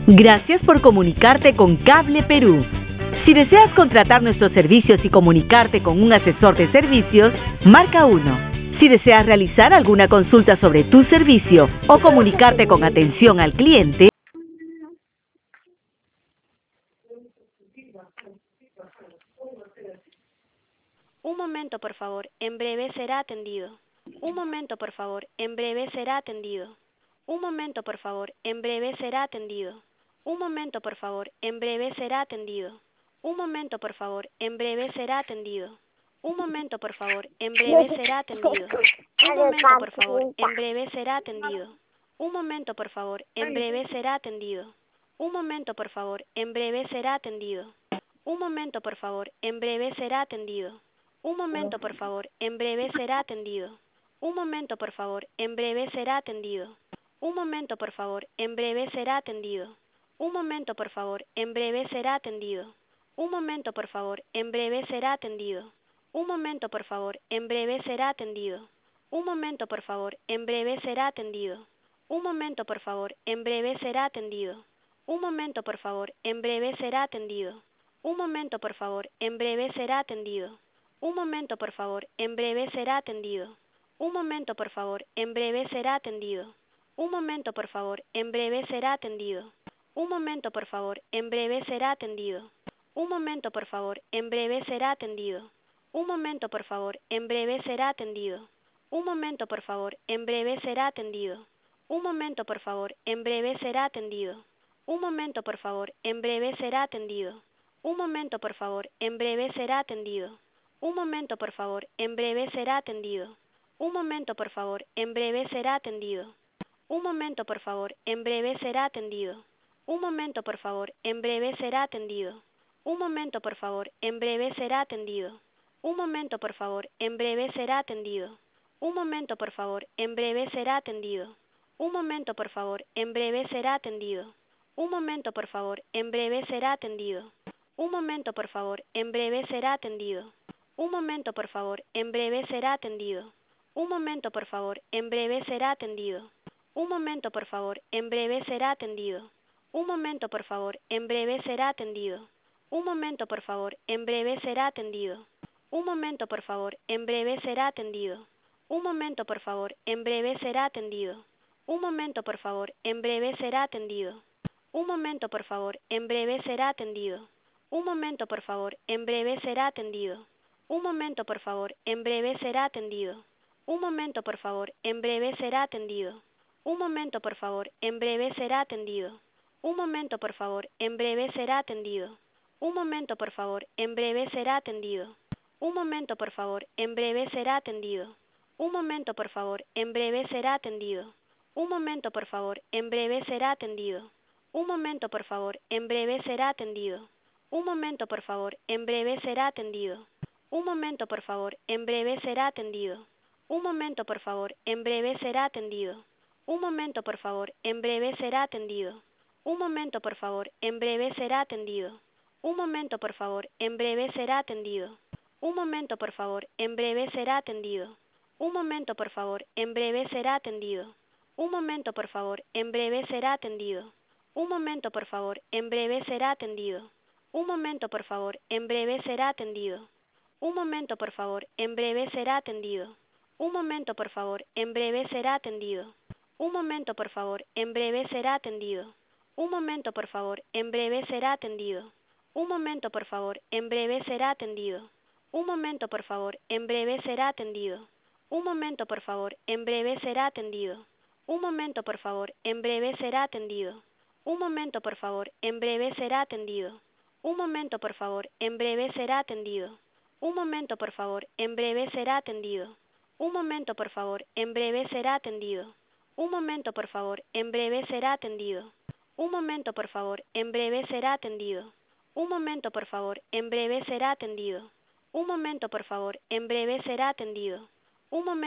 Gracias por comunicarte con Cable Perú. Si deseas contratar nuestros servicios y comunicarte con un asesor de servicios, marca 1. Si deseas realizar alguna consulta sobre tu servicio o comunicarte con atención al cliente, Un momento, por favor, en breve será atendido. Un momento, por favor, en breve será atendido. Un momento, por favor, en breve será atendido. Un momento, por favor, en breve será atendido. Un momento, por favor, en breve será atendido. Un momento, por favor, en breve será atendido. Un momento, por favor, en breve será atendido. Un momento, por favor, en breve será atendido. Un momento, por favor, en breve será atendido. Un momento, por favor, en breve será atendido. Un momento, por favor, en breve será atendido. Un momento, por favor, en breve será atendido. Un momento, por favor, en breve será atendido. Un momento, por favor, en breve será atendido. Un momento, por favor, en breve será atendido. Un momento, por favor, en breve será atendido. Un momento, por favor, en breve será atendido. Un momento, por favor, en breve será atendido. Un momento, por favor, en breve será atendido. Un momento, por favor, en breve será atendido. Un momento, por favor, en breve será atendido. Un momento, por favor, en breve será atendido. Un momento, por favor, en breve será atendido. Un momento, por favor, en breve será atendido. Un momento, por favor, en breve será atendido. Un momento, por favor, en breve será atendido. Un momento, por favor, en breve será atendido. Un momento, por favor, en breve será atendido. Un momento, por favor, en breve será atendido. Un momento, por favor, en breve será atendido. Un momento, por favor, en breve será atendido. Un momento, por favor, en breve será atendido. Un momento, por favor, en breve será atendido. Un momento, por favor, en breve será atendido. Un momento, por favor, en breve será atendido. Un momento, por favor, en breve será atendido. Un momento, por favor, en breve será atendido. Un momento, por favor, en breve será atendido. Un momento, por favor, en breve será atendido. Un momento, por favor, en breve será atendido. Un momento, por favor, en breve será atendido. Un momento, por favor, en breve será atendido. Un momento, por favor, en breve será atendido. Un momento, por favor, en breve será atendido. Un momento, por favor, en breve será atendido. Un momento, por favor, en breve será atendido. Un momento, por favor, en breve será atendido. Un momento, por favor, en breve será atendido. Un momento, por favor, en breve será atendido. Un momento, por favor, en breve será atendido. Un momento, por favor, en breve será atendido. Un momento, por favor, en breve será atendido. Un momento, por favor, en breve será atendido. Un momento, por favor, en breve será atendido. Un momento, por favor, en breve será atendido. Un momento, por favor, en breve será atendido. Un momento, por favor, en breve será atendido. Un momento, por favor, en breve será atendido. Un momento, por favor, en breve será atendido. Un momento, por favor, en breve será atendido. Un momento, por favor, en breve será atendido. Un momento, por favor, en breve será atendido. Un momento, por favor, en breve será atendido. Un momento, por favor, en breve será atendido. Un momento, por favor, en breve será atendido. Un momento, por favor, en breve será atendido. Un momento, por favor, en breve será atendido. Un momento, por favor, en breve será atendido. Un momento, por favor, en breve será atendido. Un momento, por favor, en breve será atendido. Un momento, por favor, en breve será atendido. Un momento, por favor, en breve será atendido. Un momento, por favor, en breve será atendido. Un momento, por favor, en breve será atendido. Un momento, por favor, en breve será atendido. Un momento, por favor, en breve será atendido. Un momento, por favor, en breve será atendido. Un momento, por favor, en breve será atendido. Un momento, por favor, en breve será atendido. Un momento, por favor, en breve será atendido. Un momento, por favor, en breve será atendido. Un momento, por favor, en breve será atendido. Un momento, por favor, en breve será atendido. Un momento, por favor, en breve será atendido. Un momento, por favor, en breve será atendido. Un momento, por favor, en breve será atendido. Un momento